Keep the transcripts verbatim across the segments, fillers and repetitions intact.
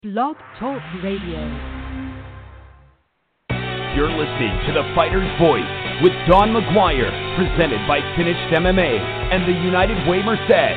Blog Talk Radio. You're listening to The Fighter's Voice with Don McGuire, presented by Finished M M A and the United Way Merced.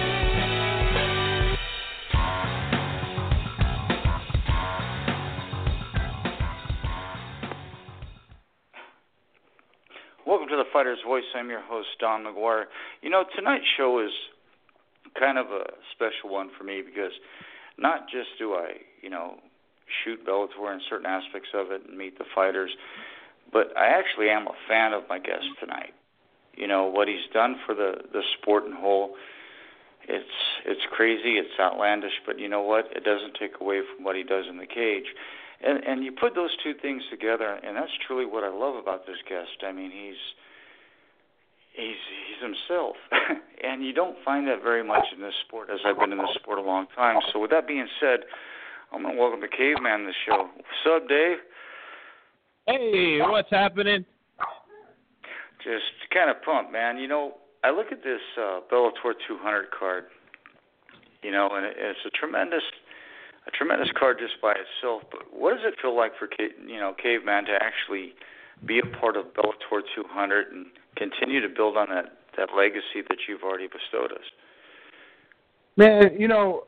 Welcome to The Fighter's Voice. I'm your host, Don McGuire. You know, tonight's show is kind of a special one for me because not just do I, you know, shoot Bellator in certain aspects of it and meet the fighters, but I actually am a fan of my guest tonight. You know, what he's done for the, the sport in whole, it's it's crazy, it's outlandish, but you know what? It doesn't take away from what he does in the cage. And and you put those two things together, and that's truly what I love about this guest. I mean, he's he's he's himself, and you don't find that very much in this sport, as I've been in this sport a long time. So with that being said, I'm going to welcome the Caveman to the show. What's up, Dave? Hey, what's happening? Just kind of pumped, man. You know, I look at this uh, Bellator two hundred card, you know, and it's a tremendous a tremendous card just by itself. But what does it feel like for, you know, Caveman to actually be a part of Bellator two hundred and continue to build on that, that legacy that you've already bestowed us? Man, you know,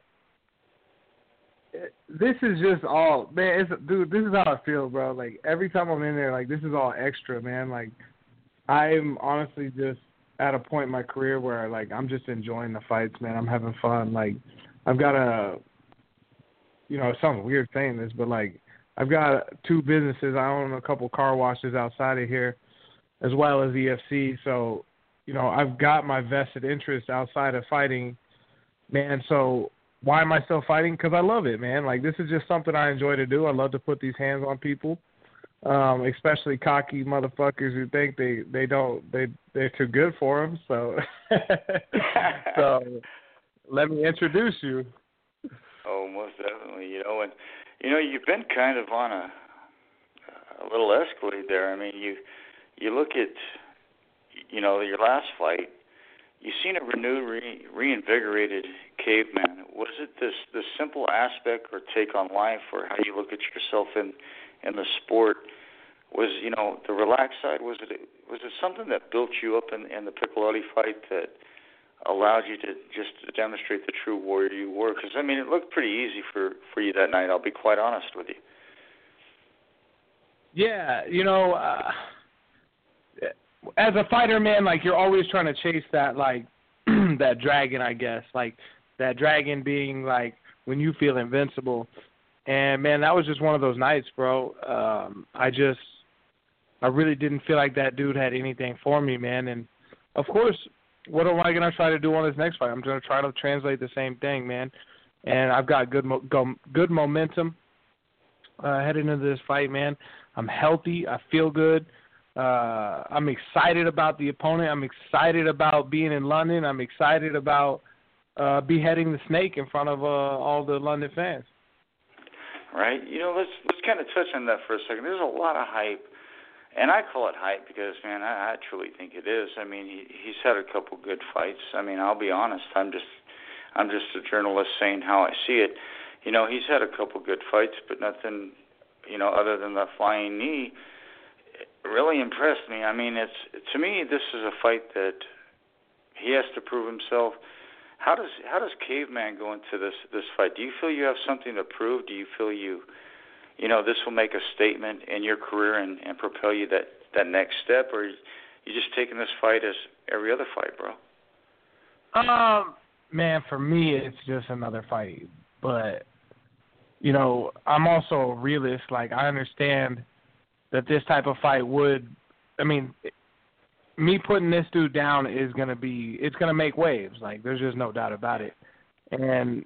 this is just all, man, it's, dude, this is how I feel, bro. Like, every time I'm in there, like, this is all extra, man. Like, I'm honestly just at a point in my career where, like, I'm just enjoying the fights, man. I'm having fun. Like, I've got a, you know, it sounds weird saying this, but, like, I've got two businesses. I own a couple car washes outside of here, as well as E F C. So, you know, I've got my vested interest outside of fighting, man. So why am I still fighting? Because I love it, man. Like, this is just something I enjoy to do. I love to put these hands on people, um, especially cocky motherfuckers who think they, they don't, they, they're too good for them. So, so let me introduce you. Oh, most definitely. You know, and, you know, you've been kind of on a, a little escalade there. I mean, you, you look at, you know, your last fight, you've seen a renewed, re, reinvigorated Caveman. Was it this, this simple aspect or take on life or how you look at yourself in, in the sport? Was, you know, the relaxed side, was it was it something that built you up in, in the Piccolotti fight that allowed you to just demonstrate the true warrior you were? Because, I mean, it looked pretty easy for, for you that night, I'll be quite honest with you. Yeah, you know, uh, as a fighter, man, like, you're always trying to chase that, like, that dragon, I guess. Like, that dragon being, like, when you feel invincible. And, man, that was just one of those nights, bro. Um, I just, I really didn't feel like that dude had anything for me, man. And, of course, what am I going to try to do on this next fight? I'm going to try to translate the same thing, man. And I've got good mo- go, good momentum uh, heading into this fight, man. I'm healthy. I feel good. Uh, I'm excited about the opponent. I'm excited about being in London. I'm excited about uh, beheading the snake in front of uh, all the London fans. Right. You know, let's let's kind of touch on that for a second. There's a lot of hype, and I call it hype because, man, I, I truly think it is. I mean, he, he's had a couple good fights. I mean, I'll be honest. I'm just I'm just a journalist saying how I see it. You know, he's had a couple good fights, but nothing, you know, other than the flying knee really impressed me. I mean, it's to me, this is a fight that he has to prove himself. How does how does Caveman go into this this fight? Do you feel you have something to prove? Do you feel you, you know, this will make a statement in your career and, and propel you that, that next step, or you just taking this fight as every other fight, bro? Um, man, for me, it's just another fight. But, you know, I'm also a realist. Like, I understand that this type of fight would, I mean, me putting this dude down is going to be, it's going to make waves. Like, there's just no doubt about it. And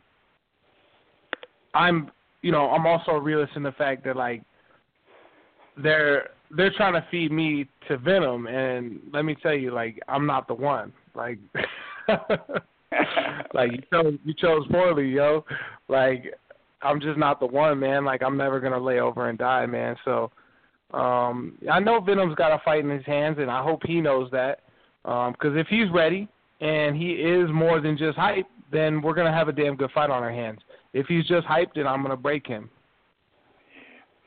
I'm, you know, I'm also a realist in the fact that, like, they're, they're trying to feed me to Venom. And let me tell you, like, I'm not the one. Like, like you chose, you chose poorly, yo. Like, I'm just not the one, man. Like, I'm never going to lay over and die, man. So, Um, I know Venom's got a fight in his hands, and I hope he knows that. Because um, if he's ready and he is more than just hype, then we're going to have a damn good fight on our hands. If he's just hyped, then I'm going to break him.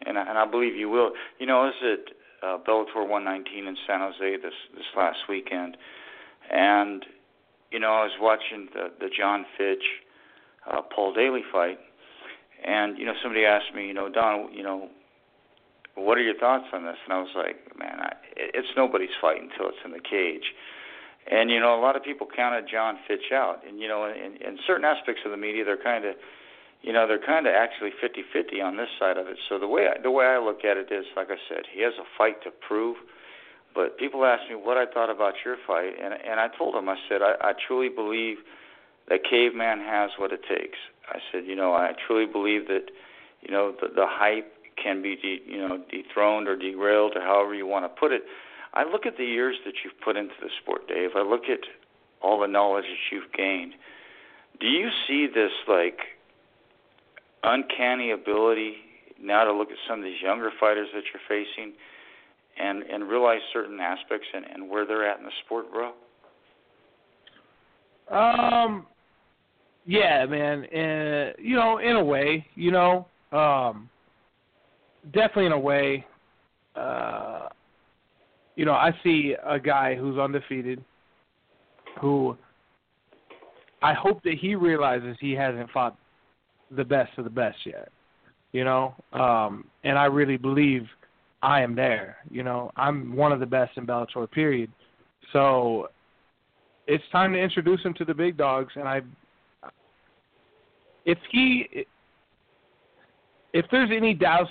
and I, and I believe you will. You know, I was at uh, Bellator one nineteen in San Jose this this last weekend, and you know, I was watching the the John Fitch, uh, Paul Daly fight, and you know, somebody asked me, you know, Don, you know, what are your thoughts on this? And I was like, man, I, it's nobody's fight until it's in the cage. And, you know, a lot of people counted John Fitch out. And, you know, in, in certain aspects of the media, they're kind of, you know, they're kind of actually fifty-fifty on this side of it. So the way I, the way I look at it is, like I said, he has a fight to prove. But people asked me what I thought about your fight. And, and I told them, I said, I, I truly believe that Caveman has what it takes. I said, you know, I truly believe that, you know, the, the hype can be, de, you know, dethroned or derailed or however you want to put it. I look at the years that you've put into the sport, Dave. I look at all the knowledge that you've gained. Do you see this, like, uncanny ability now to look at some of these younger fighters that you're facing and, and realize certain aspects and, and where they're at in the sport, bro? Um, yeah, man. Uh, you know, in a way, you know, um, definitely in a way, uh, you know, I see a guy who's undefeated, who I hope that he realizes he hasn't fought the best of the best yet, you know, um, and I really believe I am there. You know, I'm one of the best in Bellator, period. So it's time to introduce him to the big dogs, and I, if he, if there's any doubts,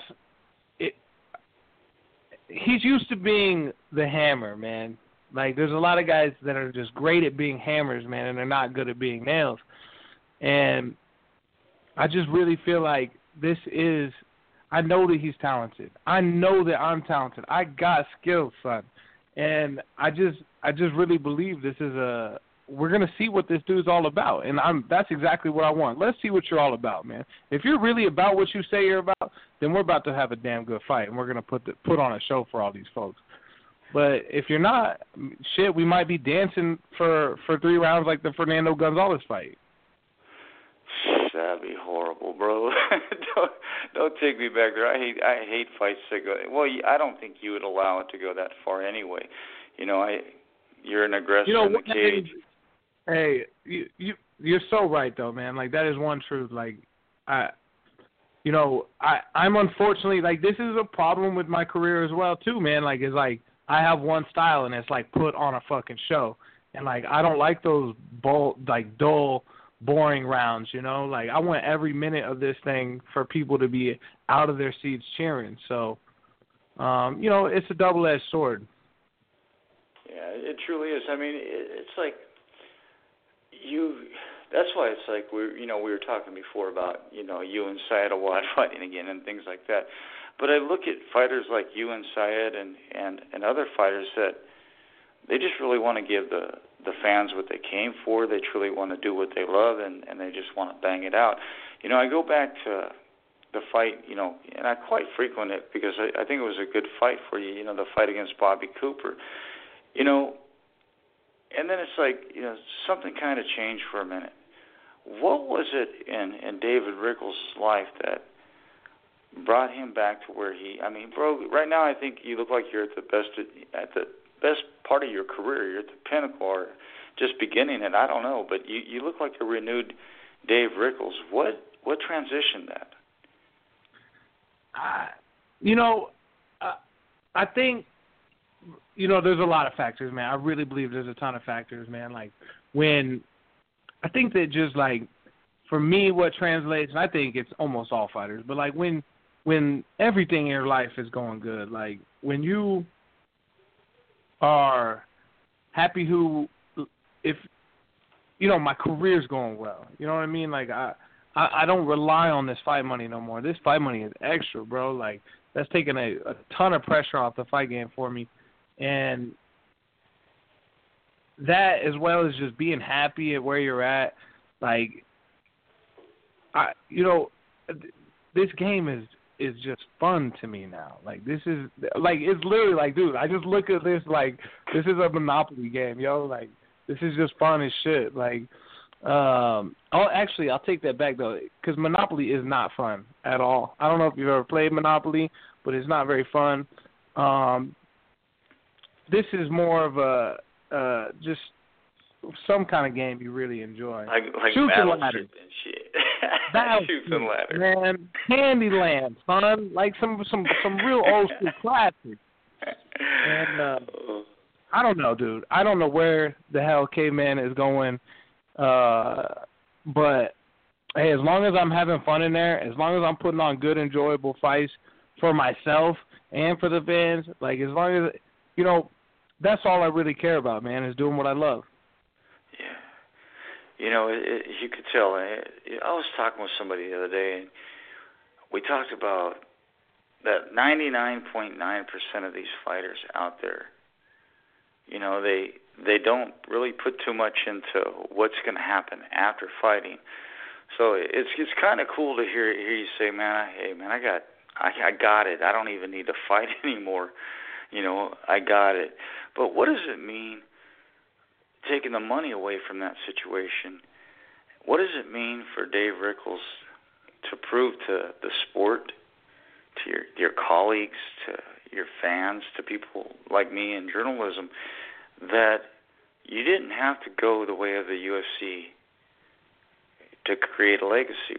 he's used to being the hammer, man. Like, there's a lot of guys that are just great at being hammers, man, and they're not good at being nails. And I just really feel like this is, I know that he's talented. I know that I'm talented. I got skills, son. And I just, I just really believe this is a, we're going to see what this dude's all about. And I'm, that's exactly what I want. Let's see what you're all about, man. If you're really about what you say you're about, then we're about to have a damn good fight, and we're going to put the, put on a show for all these folks. But if you're not, shit, we might be dancing for, for three rounds like the Fernando Gonzalez fight. That'd be horrible, bro. don't, don't take me back there. I hate I hate fights that go. Well, I don't think you would allow it to go that far anyway. You know, I you're an aggressor you know, in the cage. Hey, you you you're so right though, man. Like, that is one truth. Like, I, you know, I I'm unfortunately, like, this is a problem with my career as well too, man. Like, it's like I have one style and it's like put on a fucking show, and like I don't like those bull like dull, boring rounds. You know, like I want every minute of this thing for people to be out of their seats cheering. So, um, you know, it's a double-edged sword. Yeah, it truly is. I mean, it, it's like. You, that's why it's like we, you know, we were talking before about, you know, you and Syed Awad fighting again and things like that. But I look at fighters like you and Syed and, and, and other fighters that they just really want to give the, the fans what they came for. They truly want to do what they love, and, and they just want to bang it out. You know, I go back to the fight, you know, and I quite frequent it because I, I think it was a good fight for you, you know, the fight against Bobby Cooper. You know, and then it's like, you know, something kind of changed for a minute. What was it in, in David Rickles' life that brought him back to where he, I mean, bro, right now I think you look like you're at the best at the best part of your career. You're at the pinnacle or just beginning it. I don't know, but you, you look like a renewed Dave Rickles. What what transitioned that? Uh, you know, uh, I think, you know, there's a lot of factors, man. I really believe there's a ton of factors, man. Like, when, I think that just, like, for me, what translates, and I think it's almost all fighters, but, like, when, when everything in your life is going good, like, when you are happy who, if, you know, my career's going well, you know what I mean? Like, I, I, I don't rely on this fight money no more. This fight money is extra, bro. Like, that's taking a, a ton of pressure off the fight game for me. And that, as well as just being happy at where you're at, like, I, you know, this game is is just fun to me now. Like, this is, like, it's literally like, dude, I just look at this like this is a Monopoly game, yo. Like, this is just fun as shit. Like, Um, oh, actually, I'll take that back though, because Monopoly is not fun at all. I don't know if you've ever played Monopoly, but it's not very fun. Um, this is more of a uh, just some kind of game you really enjoy. Like, like Shoots and Battleship ladders. and shit. Battleship, Shoots and ladders. Man, Candyland, son. Like some some some real old school classics. And uh, I don't know, dude. I don't know where the hell Caveman is going. Uh, but hey, as long as I'm having fun in there, as long as I'm putting on good, enjoyable fights for myself and for the fans, like as long as, you know, that's all I really care about, man, is doing what I love. Yeah. You know, it, it, you could tell. It, I was talking with somebody the other day, and we talked about that ninety-nine point nine percent of these fighters out there, you know, they they don't really put too much into what's going to happen after fighting. So it's it's kind of cool to hear hear you say, man, hey man, I got I, I got it. I don't even need to fight anymore. You know, I got it. But what does it mean taking the money away from that situation? What does it mean for Dave Rickles to prove to the sport, to your your colleagues, to your fans, to people like me in journalism, that you didn't have to go the way of the U F C to create a legacy,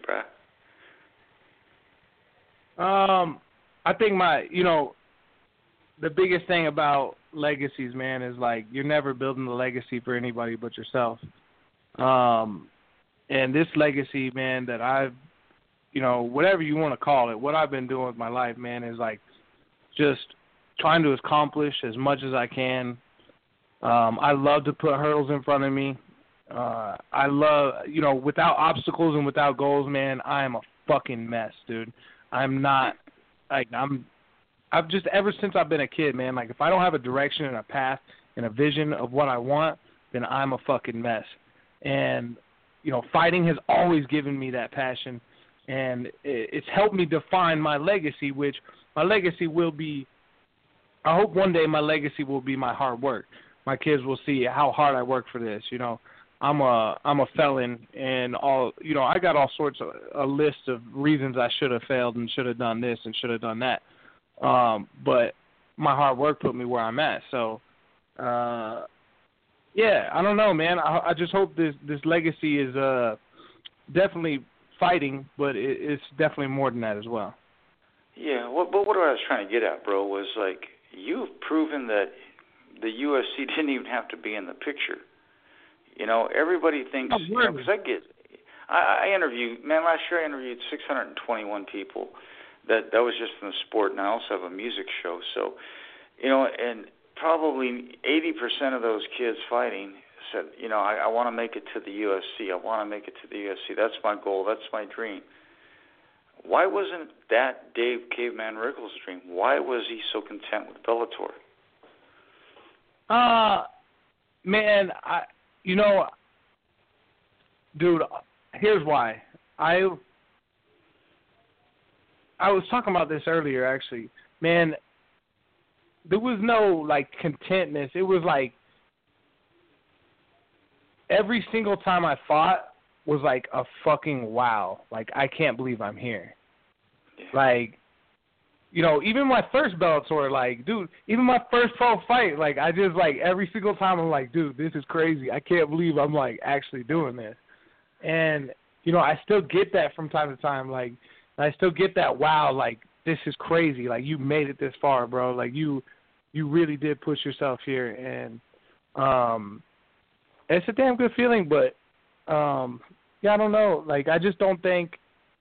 bro? Um, I think my, you know, the biggest thing about legacies, man, is like you're never building a legacy for anybody but yourself. Um, and this legacy, man, that I've, you know, whatever you want to call it, what I've been doing with my life, man, is like just trying to accomplish as much as I can. Um, I love to put hurdles in front of me. Uh, I love, you know, without obstacles and without goals, man, I am a fucking mess, dude. I'm not, like, I'm, I've just, ever since I've been a kid, man, like, if I don't have a direction and a path and a vision of what I want, then I'm a fucking mess. And, you know, fighting has always given me that passion, and it's helped me define my legacy, which my legacy will be, I hope one day my legacy will be my hard work. My kids will see how hard I work for this. You know, I'm a I'm a felon, and all, you know, I got all sorts of a list of reasons I should have failed and should have done this and should have done that. Um, but my hard work put me where I'm at. So, uh, yeah, I don't know, man. I, I just hope this this legacy is uh, definitely fighting, but it, it's definitely more than that as well. Yeah, what, but what I was trying to get at, bro, was like you've proven that the U F C didn't even have to be in the picture. You know, everybody thinks, oh, you know, because I get, I, I interviewed, man, last year I interviewed six hundred twenty-one people. That that was just in the sport, and I also have a music show. So, you know, and probably eighty percent of those kids fighting said, you know, I, I want to make it to the U F C. I want to make it to the U F C. That's my goal. That's my dream. Why wasn't that Dave Caveman Rickles' dream? Why was he so content with Bellator? Uh, man, I, you know, dude, here's why. I, I was talking about this earlier, actually. Man, there was no, like, contentness. It was like every single time I fought was like a fucking wow. Like, I can't believe I'm here. Yeah. Like, you know, even my first Bellator, like, dude, even my first pro fight, like, I just, like, every single time I'm like, dude, this is crazy. I can't believe I'm, like, actually doing this. And, you know, I still get that from time to time. Like, I still get that, wow, like, this is crazy. Like, you made it this far, bro. Like, you you really did push yourself here. And um, it's a damn good feeling, but, um, yeah, I don't know. Like, I just don't think,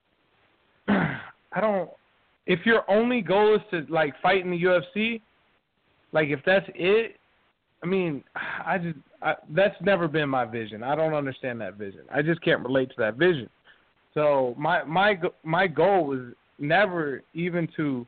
I don't, if your only goal is to, like, fight in the U F C, like, if that's it, I mean, I just, I, that's never been my vision. I don't understand that vision. I just can't relate to that vision. So my my my goal was never even to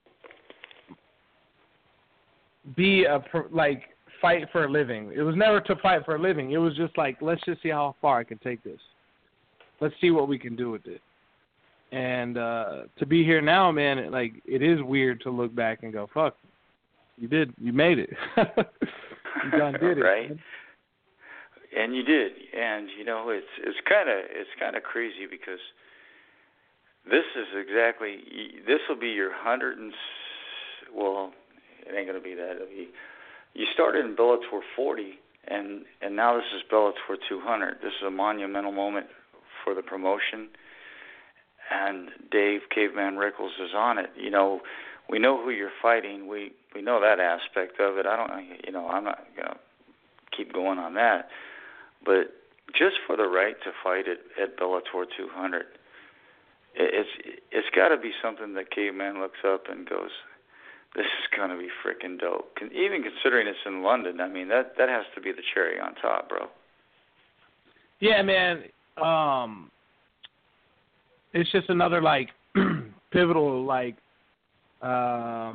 be a, like, fight for a living. It was never to fight for a living. It was just like, let's just see how far I can take this. Let's see what we can do with it. And uh, to be here now, man, it, like, it is weird to look back and go, fuck, you did, you made it. You done did it. Right. and you did, and you know it's it's kind of it's kind of crazy because this is exactly this will be your hundred and well, it ain't gonna be that. It'll be, you started in Bellator forty, and and now this is Bellator two hundred. This is a monumental moment for the promotion, and Dave Caveman Rickles is on it. You know, we know who you're fighting. We we know that aspect of it. I don't, you know, I'm not gonna keep going on that, but just for the right to fight at, at Bellator two hundred, it's it's got to be something that Caveman looks up and goes, this is going to be freaking dope. Even considering it's in London, I mean, that, that has to be the cherry on top, bro. Yeah, man. Um, it's just another, like, pivotal, like, uh,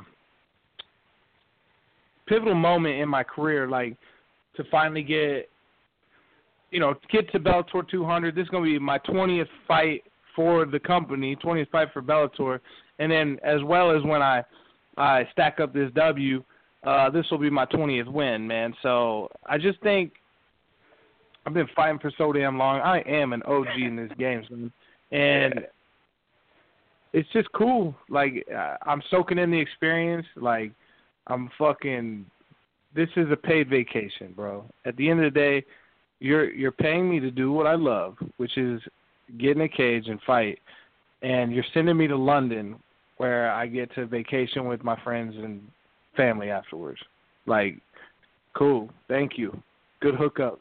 pivotal moment in my career, like, to finally get, you know, get to Bellator two hundred. This is going to be my twentieth fight for the company, twentieth fight for Bellator. And then as well as when I, I stack up this W, uh, this will be my twentieth win, man. So I just think I've been fighting for so damn long. I am an O G in this game, son. And it's just cool. Like, I'm soaking in the experience. Like, I'm fucking – this is a paid vacation, bro. At the end of the day, you're you're paying me to do what I love, which is get in a cage and fight. And you're sending me to London where I get to vacation with my friends and family afterwards. Like, cool. Thank you. Good hookup.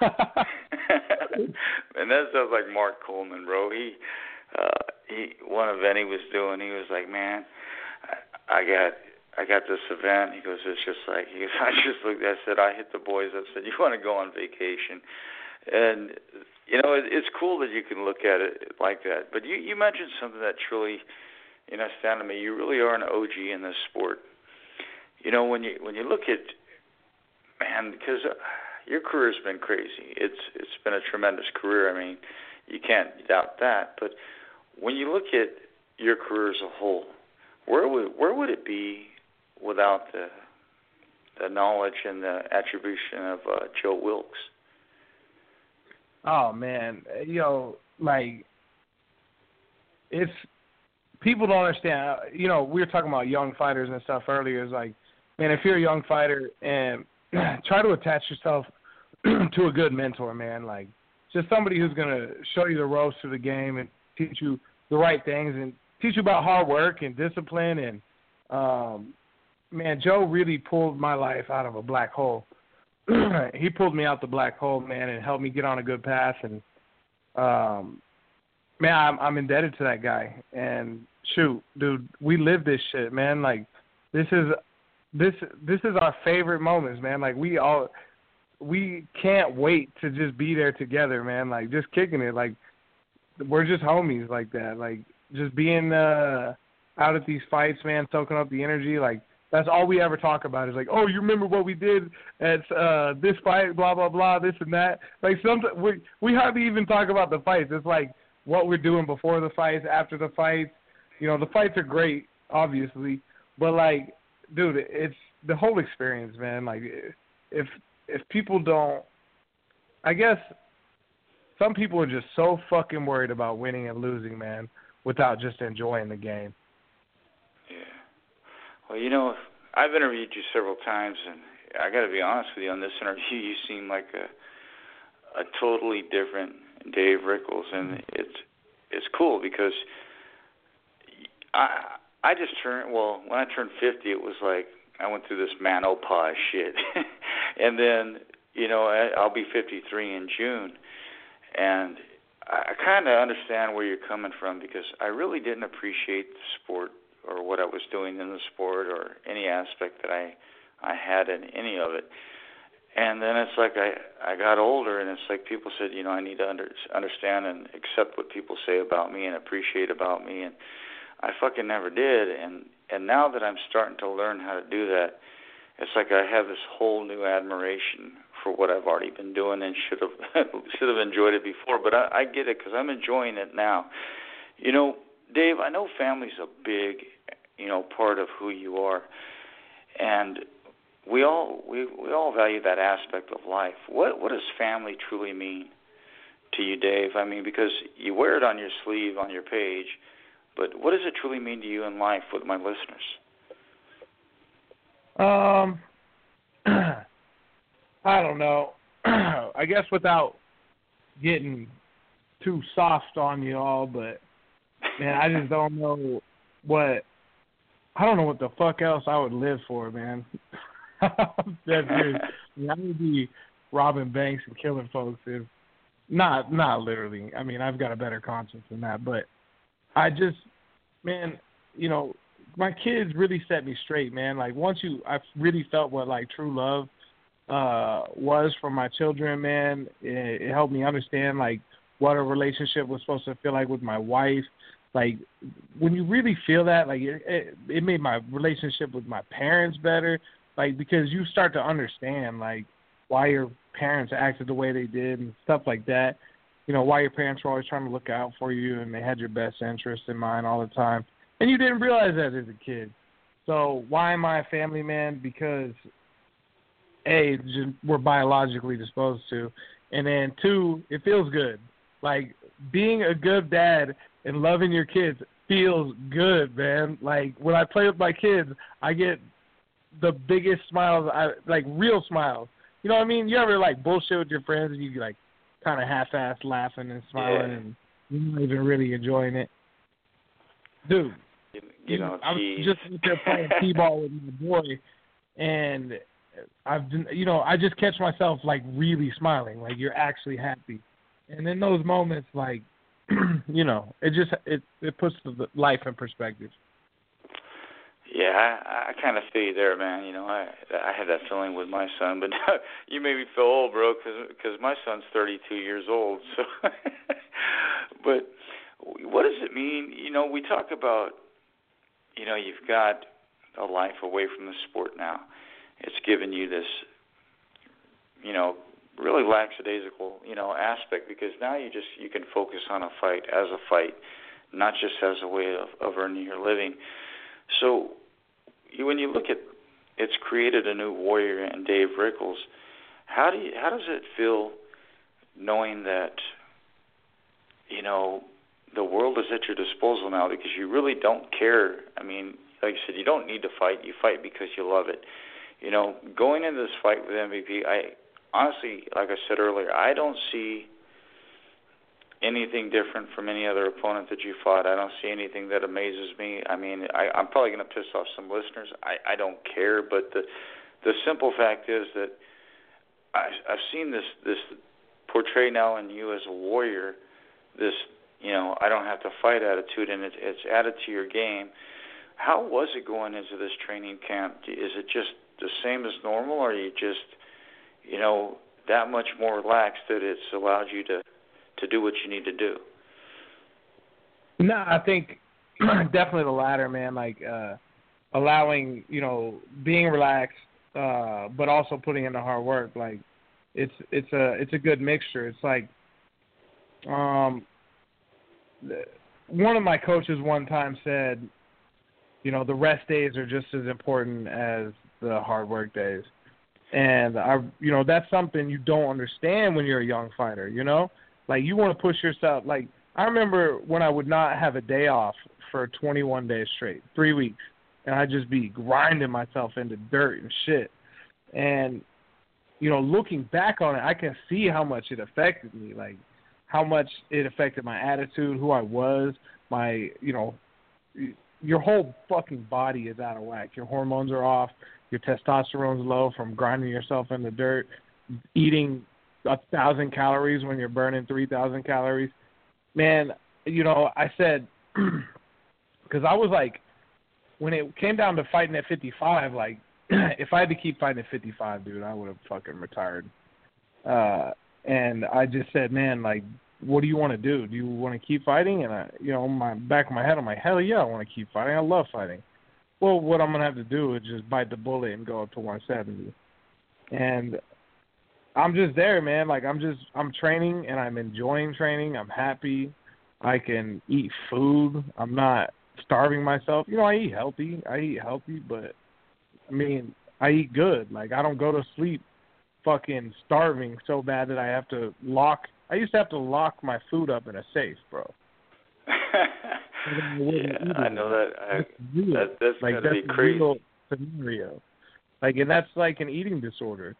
And that sounds like Mark Coleman, bro. He, uh, he, one event he was doing, he was like, man, I, I got, I got this event. He goes, it's just like, he goes, I just looked, I said, I hit the boys up, said, you want to go on vacation? And, you know, it, it's cool that you can look at it like that. But you, you mentioned something that truly, you know, astounded me. You really are an O G in this sport. You know, when you when you look at, man, because uh, your career's been crazy. It's it's been a tremendous career. I mean, you can't doubt that. But when you look at your career as a whole, where would where would it be without the the knowledge and the attribution of uh, Joe Wilkes? Oh man, you know, like it's people don't understand. You know, we were talking about young fighters and stuff earlier. It's like, man, if you're a young fighter and try to attach yourself to a good mentor, man. Like, just somebody who's gonna show you the ropes to the game and teach you the right things and teach you about hard work and discipline. And um, man, Joe really pulled my life out of a black hole. He pulled me out the black hole, man, and helped me get on a good path. And um, man, I'm, I'm indebted to that guy. And shoot, dude, we live this shit, man. Like, this is this this is our favorite moments, man. Like, we all we can't wait to just be there together, man. Like, just kicking it. Like, we're just homies like that. Like, just being uh, out at these fights, man, soaking up the energy. Like, that's all we ever talk about is like, oh, you remember what we did at uh, this fight, blah, blah, blah, this and that. Like, sometimes we, we hardly even talk about the fights. It's like what we're doing before the fights, after the fights. You know, the fights are great, obviously. But, like, dude, it's the whole experience, man. Like, if if people don't, I guess some people are just so fucking worried about winning and losing, man, without just enjoying the game. Yeah. Well, you know, I've interviewed you several times, and I got to be honest with you, on this interview, you seem like a a totally different Dave Rickles, and it's it's cool because I I just turned, well, when I turned fifty, it was like I went through this menopause shit, and then, you know, I, I'll be fifty-three in June, and I kind of understand where you're coming from because I really didn't appreciate the sport or what I was doing in the sport or any aspect that I I had in any of it. And then it's like I, I got older, and it's like people said, you know, I need to under, understand and accept what people say about me and appreciate about me, and I fucking never did. And, and now that I'm starting to learn how to do that, it's like I have this whole new admiration for what I've already been doing and should have should have enjoyed it before. But I, I get it because I'm enjoying it now. You know, Dave, I know family's a big, you know, part of who you are. And we all we we all value that aspect of life. What what does family truly mean to you, Dave? I mean, because you wear it on your sleeve on your page, but what does it truly mean to you in life with my listeners? Um, I don't know. I guess without getting too soft on you all, but man, I just don't know what I don't know what the fuck else I would live for, man. That's good. I mean, I would be robbing banks and killing folks if not not literally. I mean, I've got a better conscience than that, but I just man, you know, my kids really set me straight, man. Like once you I really felt what like true love uh was from my children, man. It, it helped me understand like what a relationship was supposed to feel like with my wife. Like when you really feel that, like it, it, it made my relationship with my parents better. Like because you start to understand like why your parents acted the way they did and stuff like that. You know, why your parents were always trying to look out for you and they had your best interest in mind all the time. And you didn't realize that as a kid. So why am I a family man? Because A, just, we're biologically disposed to. And then two, it feels good. Like being a good dad and loving your kids feels good, man. Like when I play with my kids, I get the biggest smiles, I, like real smiles. You know what I mean? You ever like bullshit with your friends and you like kind of half-ass laughing and smiling yeah. and you're not even really enjoying it? Dude, you, you know, I'm geez. just out there playing t-ball with my boy, and I've been, you know, I just catch myself like really smiling, like you're actually happy. And in those moments, like, you know, it just it it puts the life in perspective. Yeah, I, I kind of feel you there, man. You know, I I had that feeling with my son, but now you made me feel old, bro, because my son's thirty-two years old. So, but what does it mean? You know, we talk about, you know, you've got a life away from the sport now. It's given you this, you know, really lackadaisical, you know, aspect because now you just you can focus on a fight as a fight, not just as a way of, of earning your living. So you, when you look at it's created a new warrior in Dave Rickles, how do you, how does it feel knowing that, you know, the world is at your disposal now because you really don't care. I mean, like you said, you don't need to fight. You fight because you love it. You know, going into this fight with M V P, I honestly, like I said earlier, I don't see anything different from any other opponent that you fought. I don't see anything that amazes me. I mean, I, I'm probably going to piss off some listeners. I, I don't care, but the the simple fact is that I, I've seen this this portray now in you as a warrior, this, you know, I don't have to fight attitude, and it's, it's added to your game. How was it going into this training camp? Is it just the same as normal, or are you just, you know, that much more relaxed that it's allowed you to, to do what you need to do? No, I think definitely the latter, man. Like uh, allowing, you know, being relaxed, uh, but also putting in the hard work. Like it's it's a it's a good mixture. It's like um, one of my coaches one time said, you know, the rest days are just as important as the hard work days. And, I, you know, that's something you don't understand when you're a young fighter, you know? Like, you want to push yourself. Like, I remember when I would not have a day off for twenty-one days straight, three weeks, and I'd just be grinding myself into dirt and shit. And, you know, looking back on it, I can see how much it affected me, like how much it affected my attitude, who I was, my, you know, your whole fucking body is out of whack. Your hormones are off. Your testosterone's low from grinding yourself in the dirt, eating a thousand calories when you're burning three thousand calories. Man, you know, I said, because I was like, when it came down to fighting at fifty-five, like, if I had to keep fighting at fifty-five, dude, I would have fucking retired. Uh, and I just said, man, like, what do you want to do? Do you want to keep fighting? And I, you know, my back of my head, I'm like, hell yeah, I want to keep fighting. I love fighting. Well, what I'm gonna have to do is just bite the bullet and go up to one seventy. And I'm just there, man. Like I'm just, I'm training and I'm enjoying training. I'm happy. I can eat food. I'm not starving myself. You know, I eat healthy. I eat healthy, but I mean, I eat good. Like, I don't go to sleep fucking starving so bad that I have to lock. I used to have to lock my food up in a safe, bro. Yeah, I know that. I, that that's like, gotta that's be crazy. A real scenario. Like, and that's like an eating disorder.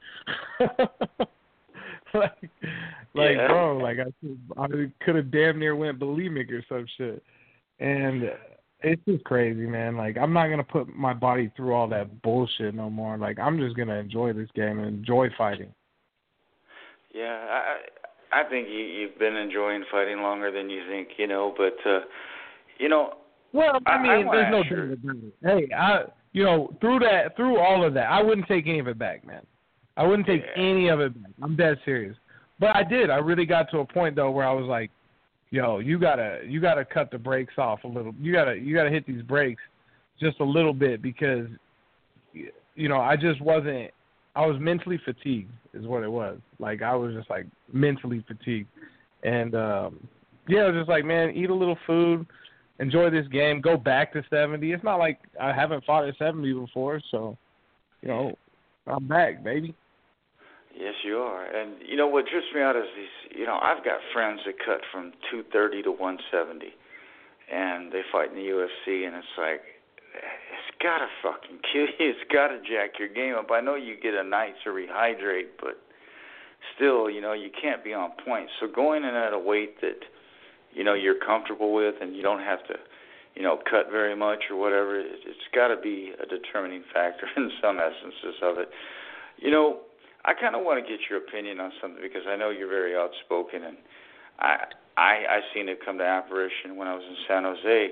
like, like yeah. bro, like I could, I could have damn near went bulimic or some shit. And it's just crazy, man. Like, I'm not gonna put my body through all that bullshit no more. Like, I'm just gonna enjoy this game and enjoy fighting. Yeah, I I think you, you've been enjoying fighting longer than you think, you know. But uh, you know, well, I mean, I, I there's no doubt about it. Hey, I, you know, through that, through all of that, I wouldn't take any of it back, man. I wouldn't take yeah. any of it back. I'm dead serious. But I did. I really got to a point though where I was like, yo, you gotta, you gotta cut the brakes off a little. You gotta, you gotta hit these brakes just a little bit because, you know, I just wasn't. I was mentally fatigued, is what it was. Like, I was just like mentally fatigued, and um, yeah, I was just like, man, eat a little food. Enjoy this game. Go back to seventy. It's not like I haven't fought at seventy before, so, you know, I'm back, baby. Yes, you are. And, you know, what trips me out is these, you know, I've got friends that cut from two thirty to one seventy, and they fight in the U F C, and it's like, it's got to fucking kill you. It's got to jack your game up. I know you get a night to rehydrate, but still, you know, you can't be on point. So going in at a weight that, you know, you're comfortable with and you don't have to, you know, cut very much or whatever, it, it's got to be a determining factor in some essences of it. You know, I kind of want to get your opinion on something because I know you're very outspoken, and I I, I seen it come to apparition when I was in San Jose.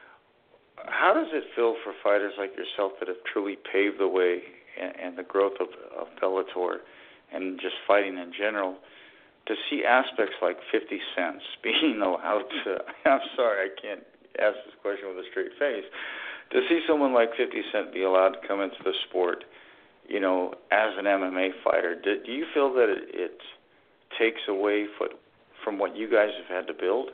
How does it feel for fighters like yourself that have truly paved the way and, and the growth of, of Bellator and just fighting in general to see aspects like fifty cents being allowed to, I'm sorry, I can't ask this question with a straight face, to see someone like fifty Cent be allowed to come into the sport, you know, as an M M A fighter, do, do you feel that it, it takes away for, from what you guys have had to build?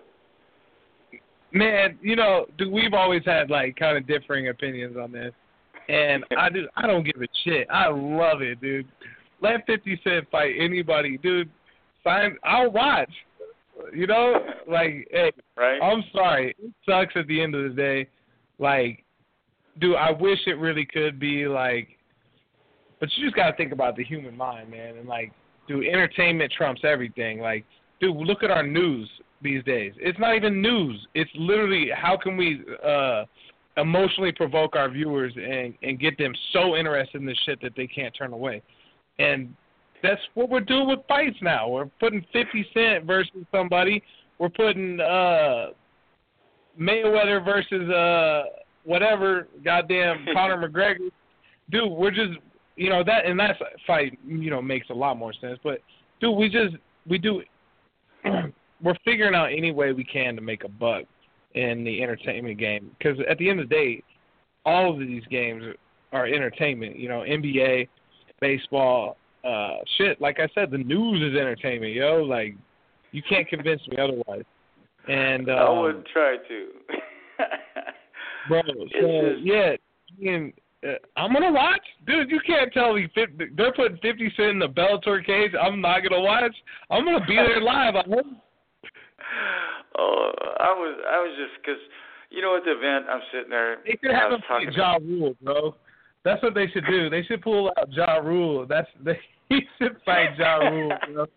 Man, you know, dude, we've always had, like, kind of differing opinions on this. And I do, I don't give a shit. I love it, dude. Let fifty Cent fight anybody. Dude, fine, I'll watch. You know? Like, hey, right? I'm sorry. It sucks at the end of the day. Like, dude, I wish it really could be, like, but you just got to think about the human mind, man. And, like, dude, entertainment trumps everything. Like, dude, look at our news these days. It's not even news. It's literally how can we uh, emotionally provoke our viewers and, and get them so interested in this shit that they can't turn away. And that's what we're doing with fights now. We're putting fifty Cent versus somebody. We're putting uh, Mayweather versus uh, whatever, goddamn Conor McGregor. Dude, we're just, you know, that, and that fight, you know, makes a lot more sense. But, dude, we just, we do, we're figuring out any way we can to make a buck in the entertainment game. Because at the end of the day, all of these games are entertainment. You know, N B A, baseball, uh, shit. Like I said, the news is entertainment, yo. Like, you can't convince me otherwise. And um, I would try to. bro, so, yeah, and, uh, I'm going to watch. Dude, you can't tell me fifty, they're putting fifty Cent in the Bellator cage. I'm not going to watch. I'm going to be there live. I hope. Oh, I was, I was just, because, you know, at the event, I'm sitting there. They should have him fight Ja Rule, bro. That's what they should do. They should pull out Ja Rule. That's they. He should fight Ja Rule, bro.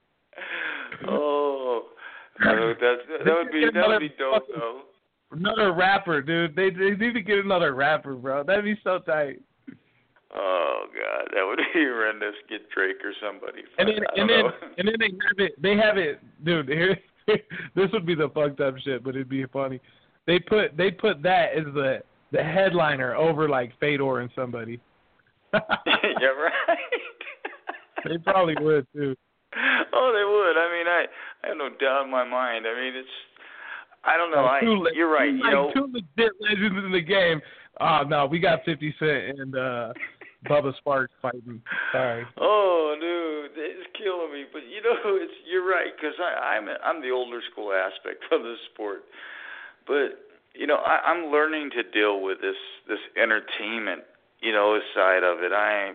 Oh, that, that, that would be that would be dope, though. Another rapper, dude. They they need to get another rapper, bro. That'd be so tight. Oh God, that would be horrendous. Get Drake or somebody. And then and then and then they have it. They have it, dude. Here, this would be the fucked up shit, but it'd be funny. They put they put that as the the headliner over like Fedor and somebody. Yeah, right. They probably would too. Oh, they would. I mean, I, I have no doubt in my mind. I mean, it's, I don't know. I, le- you're right. You like know, two legit legends in the game. Oh no, we got fifty Cent and uh, Bubba Sparks fighting. Sorry. Oh, dude, it's killing me. But you know, it's you're right because I'm I'm the older school aspect of the sport. But you know, I, I'm learning to deal with this this entertainment, you know, side of it. I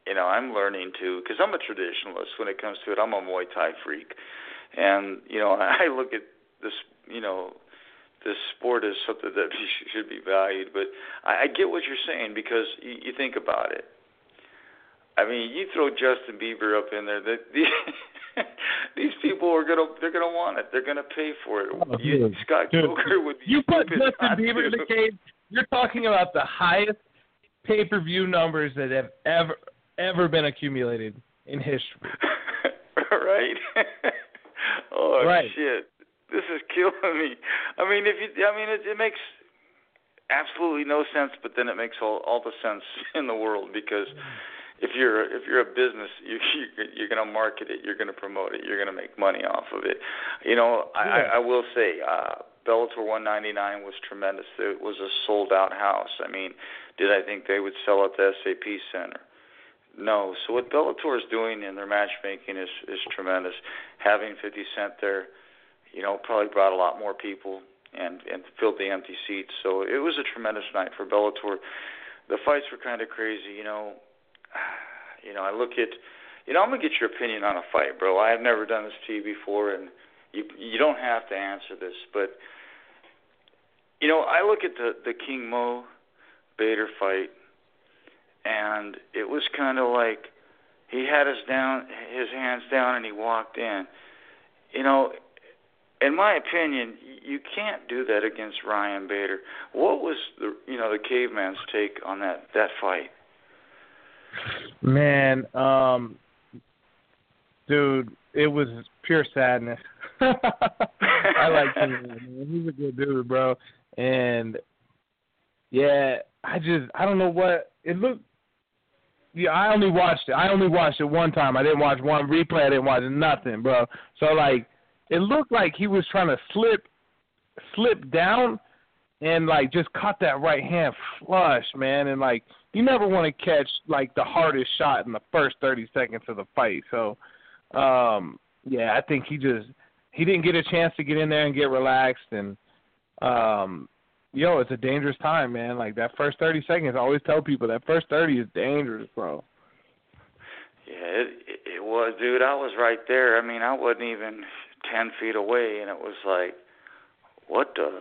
you know, I'm learning to, because I'm a traditionalist when it comes to it. I'm a Muay Thai freak. And, you know, I look at this, you know, this sport as something that should be valued. But I, I get what you're saying, because you, you think about it. I mean, you throw Justin Bieber up in there, the, the these people are gonna they're gonna want it. They're gonna pay for it. Oh, you, Scott dude. Coker would be You put stupid Justin not Bieber in to. the cage. You're talking about the highest pay-per-view numbers that have ever ever been accumulated in history. Right? Oh right. shit! This is killing me. I mean, if you, I mean, it, it makes absolutely no sense, but then it makes all all the sense in the world, because if you're if you're a business, you, you're going to market it, you're going to promote it, you're going to make money off of it. You know, yeah. I, I will say, uh, Bellator one ninety-nine was tremendous. It was a sold-out house. I mean, did I think they would sell at the S A P Center? No. So what Bellator is doing in their matchmaking is is tremendous. Having fifty Cent there, you know, probably brought a lot more people and and filled the empty seats. So it was a tremendous night for Bellator. The fights were kind of crazy, you know. You know, I look at, you know, I'm gonna get your opinion on a fight, bro. I have never done this to you before, and you you don't have to answer this, but you know, I look at the the King Mo Bader fight, and it was kind of like he had his down his hands down and he walked in. You know, in my opinion, you can't do that against Ryan Bader. What was the you know the caveman's take on that that fight? Man, um, dude, it was pure sadness. I like him, man. He's a good dude, bro. And yeah, I just I don't know what it looked. Yeah, I only watched it. I only watched it one time. I didn't watch one replay. I didn't watch nothing, bro. So like, it looked like he was trying to slip, slip down, and like just caught that right hand flush, man. And like, you never want to catch like the hardest shot in the first thirty seconds of the fight. So, um, yeah, I think he just he didn't get a chance to get in there and get relaxed. And um, yo, it's a dangerous time, man. Like that first thirty seconds, I always tell people that first thirty is dangerous, bro. Yeah, it, it was, dude. I was right there. I mean, I wasn't even ten feet away, and it was like, what the?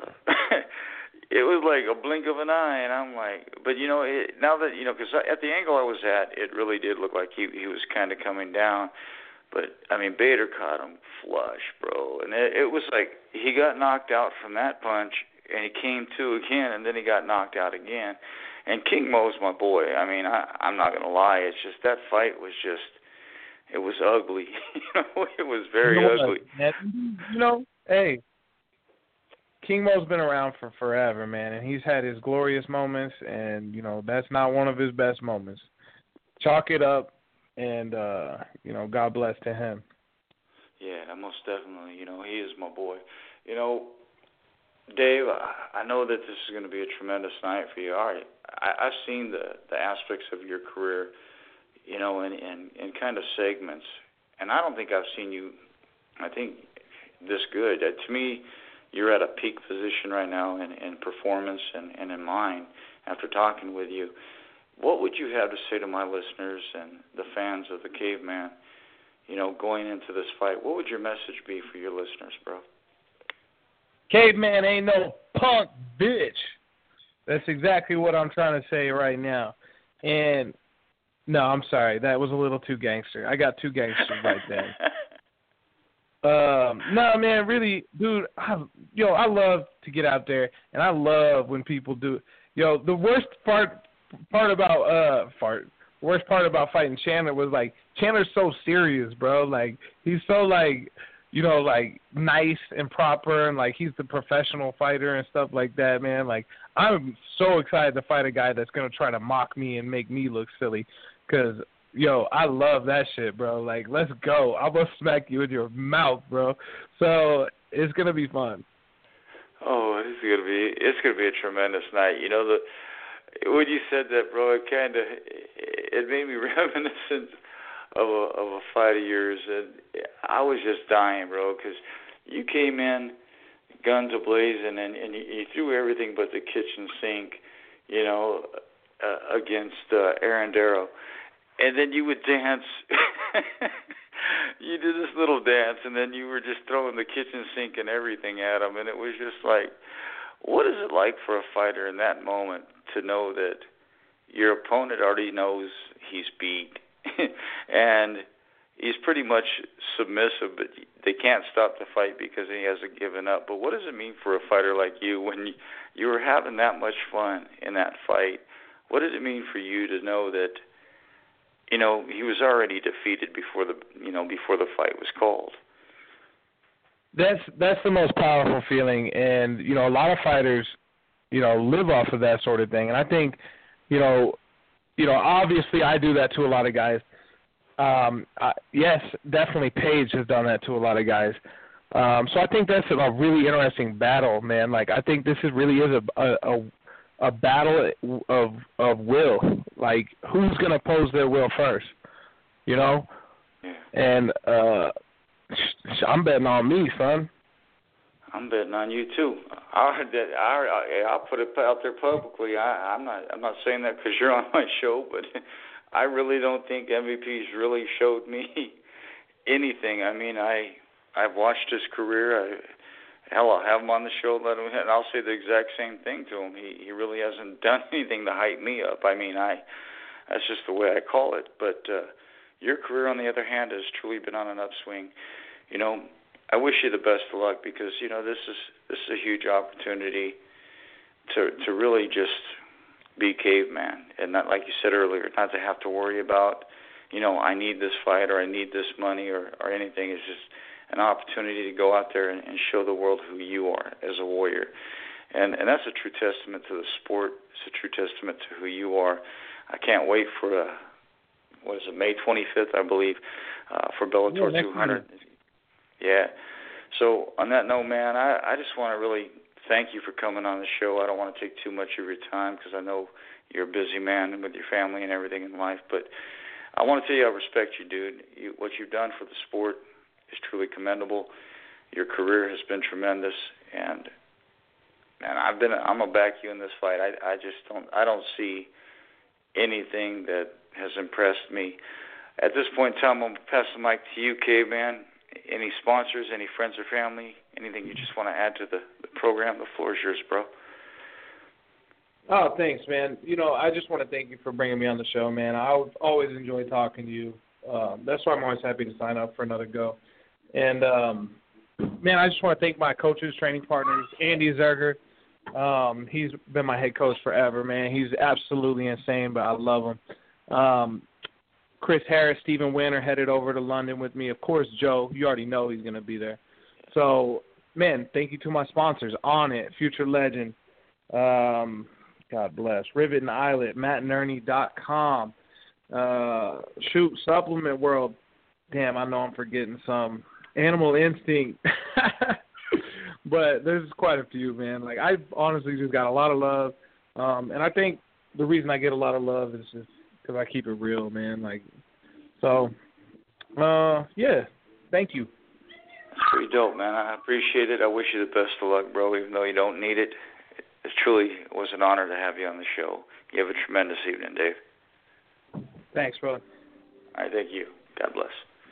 It was like a blink of an eye, and I'm like, but you know, it, now that, you know, because at the angle I was at, it really did look like he he was kind of coming down. But, I mean, Bader caught him flush, bro. And it, it was like he got knocked out from that punch, and he came to again, and then he got knocked out again. And King Mo's my boy. I mean, I, I'm not going to lie. It's just that fight was just, it was ugly. You know, it was very you know ugly. What, you know, hey. King Mo's been around for forever, man, and he's had his glorious moments, and, you know, that's not one of his best moments. Chalk it up, and, uh, you know, God bless to him. Yeah, most definitely. You know, he is my boy. You know, Dave, I know that this is going to be a tremendous night for you. All right, I, I've seen the, the aspects of your career, you know, in, in, in kind of segments, and I don't think I've seen you, I think, this good. Uh, to me, you're at a peak position right now in, in performance and, and in mind after talking with you. What would you have to say to my listeners and the fans of the Caveman, you know, going into this fight? What would your message be for your listeners, bro? Caveman ain't no punk bitch. That's exactly what I'm trying to say right now. And, no, I'm sorry. That was a little too gangster. I got too gangster right there. Um, no, man, really, dude, I, yo, I love to get out there, and I love when people do. Yo, the worst part part about uh, fart, worst part about fighting Chandler was like Chandler's so serious, bro. Like he's so like, you know, like nice and proper, and like he's the professional fighter and stuff like that, man. Like I'm so excited to fight a guy that's gonna try to mock me and make me look silly, because. Yo, I love that shit, bro. Like, let's go. I'm going to smack you in your mouth, bro. So it's going to be fun. Oh, it's going to be it's going to be a tremendous night. You know, the when you said that, bro, it kind of it made me reminiscent of a of a fight of yours, and I was just dying, bro, because you came in guns a-blazing, and, and you, you threw everything but the kitchen sink, you know, uh, against uh, Aaron Darrow. and then you would dance. You did this little dance, and then you were just throwing the kitchen sink and everything at him, and it was just like, what is it like for a fighter in that moment to know that your opponent already knows he's beat, and he's pretty much submissive, but they can't stop the fight because he hasn't given up. But what does it mean for a fighter like you when you, you were having that much fun in that fight? What does it mean for you to know that, you know, he was already defeated before the, you know, before the fight was called? That's that's the most powerful feeling, and you know, a lot of fighters, you know, live off of that sort of thing. And I think, you know, you know, obviously I do that to a lot of guys. Um, uh, yes, definitely Paige has done that to a lot of guys. Um, so I think that's a really interesting battle, man. Like, I think this is really is a a, a battle of of will. Like, who's gonna pose their will first? You know, and uh, I'm betting on me, son. I'm betting on you too. I, I, I'll put it out there publicly. I, I'm not. I'm not saying that because you're on my show, but I really don't think M V P's really showed me anything. I mean, I I've watched his career. I, hell, I'll have him on the show. Let him, and I'll say the exact same thing to him. He he really hasn't done anything to hype me up. I mean, I that's just the way I call it. But uh, your career, on the other hand, has truly been on an upswing. You know, I wish you the best of luck because, you know, this is this is a huge opportunity to to really just be caveman and not, like you said earlier, not to have to worry about, you know, I need this fight or I need this money or, or anything. It's just an opportunity to go out there and, and show the world who you are as a warrior. And and that's a true testament to the sport. It's a true testament to who you are. I can't wait for, uh, what is it, May twenty-fifth, I believe, uh, for Bellator yeah, two hundred. Yeah. So on that note, man, I, I just want to really thank you for coming on the show. I don't want to take too much of your time because I know you're a busy man with your family and everything in life. But I want to tell you I respect you, dude. You, what you've done for the sport is truly commendable. Your career has been tremendous, and man, I've been I'm gonna back you in this fight. I I just don't I don't see anything that has impressed me. At this point in time, I'm gonna pass the mic to you, Caveman. Any sponsors, any friends or family, anything you just want to add to the, the program? The floor is yours, bro. Oh, thanks, man. You know, I just want to thank you for bringing me on the show, man. I always enjoy talking to you. Um, that's why I'm always happy to sign up for another go. And, um, man, I just want to thank my coaches, training partners, Andy Zerger. Um, he's been my head coach forever, man. He's absolutely insane, but I love him. Um, Chris Harris, Stephen Winter headed over to London with me. Of course, Joe, you already know he's going to be there. So, man, thank you to my sponsors, On It, Future Legend, um, God bless, Rivet and Eyelet, Matt and Ernie dot com, uh, shoot, Supplement World. Damn, I know I'm forgetting some. Animal Instinct. But there's quite a few, man. Like, I honestly just got a lot of love. Um, and I think the reason I get a lot of love is just because I keep it real, man. Like, so, uh, yeah, thank you. That's pretty dope, man. I appreciate it. I wish you the best of luck, bro, even though you don't need it. It truly was an honor to have you on the show. You have a tremendous evening, Dave. Thanks, brother. All right, thank you. God bless.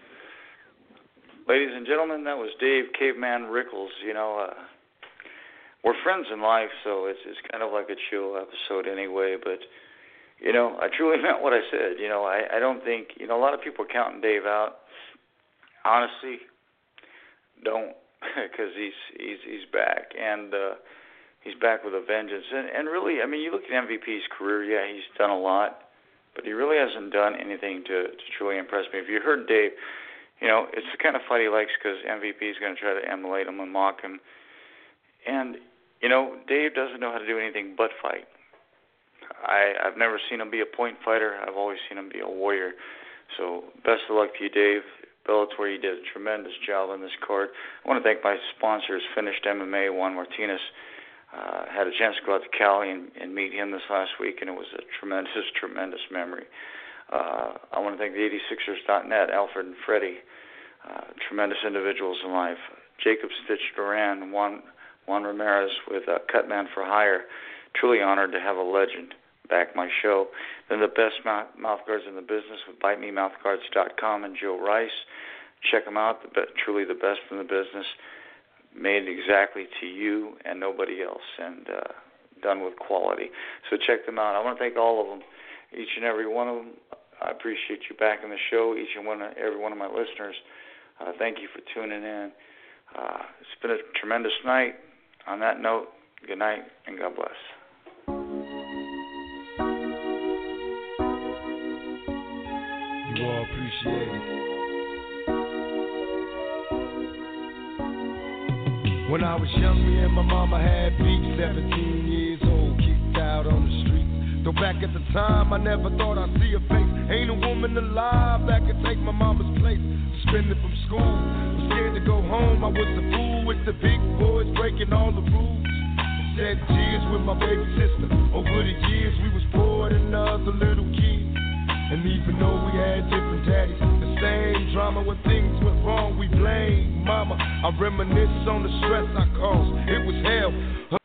Ladies and gentlemen, that was Dave Caveman Rickles. You know, uh, we're friends in life, so it's it's kind of like a chill episode anyway, but you know, I truly meant what I said. You know, I, I don't think, you know, a lot of people are counting Dave out. Honestly, don't, because he's he's he's back, and uh, he's back with a vengeance. And, and really, I mean, you look at M V P's career, yeah, he's done a lot, but he really hasn't done anything to, to truly impress me. If you heard Dave, you know, it's the kind of fight he likes because M V P is going to try to emulate him and mock him. And, you know, Dave doesn't know how to do anything but fight. I, I've never seen him be a point fighter. I've always seen him be a warrior. So best of luck to you, Dave. Bellator, you did a tremendous job on this card. I want to thank my sponsors, Finished M M A, Juan Martinez. Uh, had a chance to go out to Cali and, and meet him this last week, and it was a tremendous, tremendous memory. Uh, I want to thank the eighty-sixers dot net, Alfred and Freddie, uh, tremendous individuals in life. Jacob Stitch Duran, Juan, Juan Ramirez with uh, Cutman for Hire. Truly honored to have a legend back my show. They're the best mouth, mouth guards in the business with bite me mouth guards dot com and Joe Rice. Check them out. The be- truly the best in the business, made exactly to you and nobody else, and uh, done with quality. So check them out. I want to thank all of them, each and every one of them. I appreciate you back in the show, each and one, every one of my listeners. Uh, thank you for tuning in. Uh, it's been a tremendous night. On that note, good night and God bless. You all appreciate it. When I was young, me and my mama had beef, seventeen years old, kicked out on the street. Though back at the time, I never thought I'd see her face. Ain't a woman alive that could take my mama's place. Suspended from school, was scared to go home. I was the fool with the big boys breaking all the rules. Shed tears with my baby sister. Over the years, we was poor than other little kids. And even though we had different daddies, the same drama when things went wrong, we blame mama. I reminisce on the stress I caused. It was hell.